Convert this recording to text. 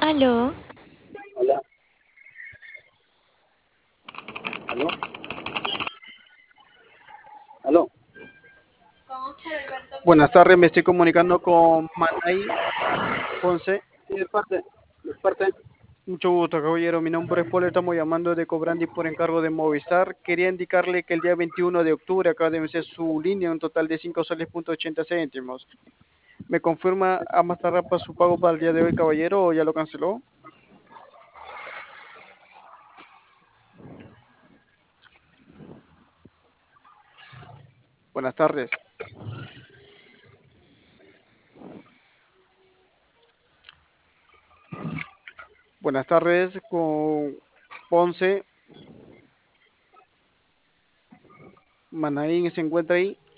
Aló, Hola, aló, aló. Buenas tardes, me estoy comunicando con Manay Ponce. Sí, de parte. Mucho gusto, caballero. Mi nombre es Paul, estamos llamando de Cobrandi por encargo de Movistar. Quería indicarle que el día 21 de octubre acaba de vencer su línea, un total de 5 soles punto 80 céntimos. ¿Me confirma a más tardar para su pago para el día de hoy, caballero, o ya lo canceló? Buenas tardes. Buenas tardes, con Ponce. Manaín se encuentra ahí.